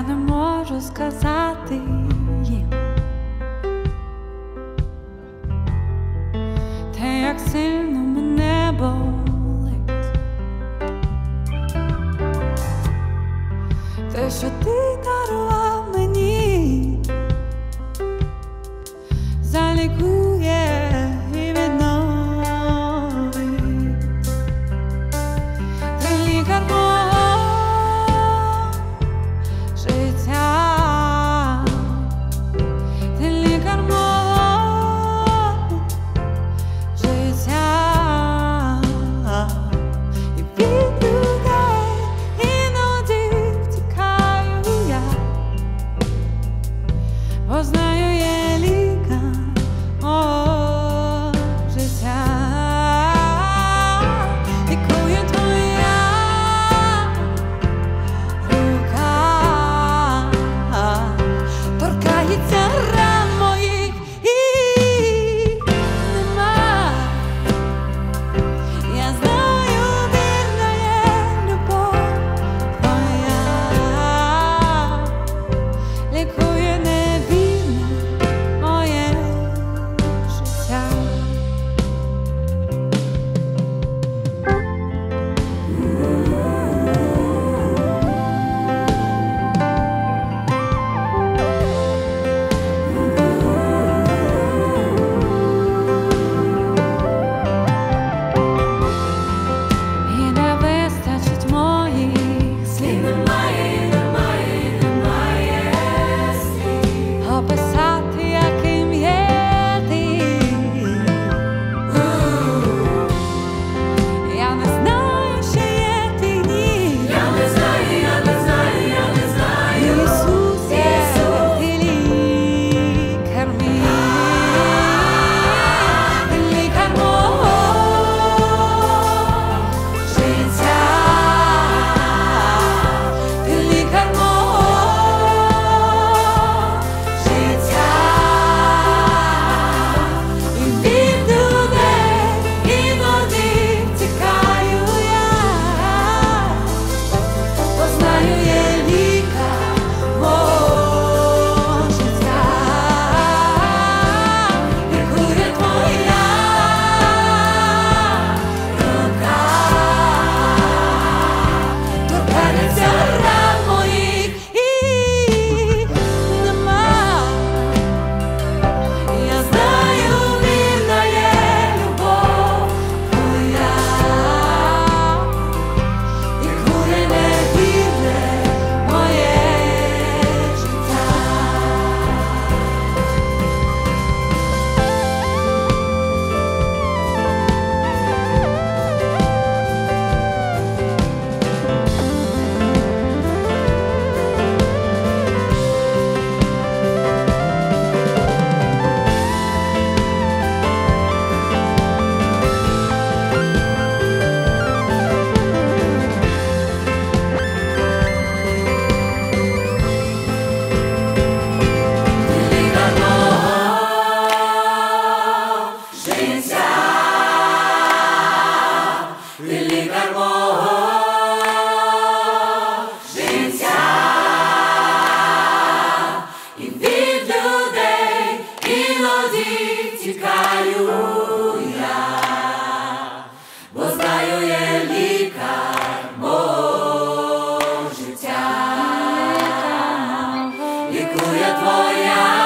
я не можу сказати їм те, як сильно мене болить, те, що ти дарував мені, залікує і відновить. Ти лікар мого життя, ти лікар мого життя. І від людей іноді втікаю я, бо знаю, є лікар мого життя. Лікує твоя рука, торкається ран моїх і нема. Я знаю, вірна є любов твоя, лікує невільне моє життя. І не вистачить моїх слів, описати, яким є ти. Я не знаю, що є ті дні. Ісусе, ти лікар мій, ти лікар мого життя, ти лікар мого життя. І від людей іноді втікаю я, бо знаю, є лікар мого життя. Лікує твоя рука, торкається ран моїх і нема. Я знаю, вірна є любов твоя, лікує невірне моє життя. Ти лікар мого життя, і від людей іноді тікаю я, бо знаю, є лікар мого життя, лікує твоя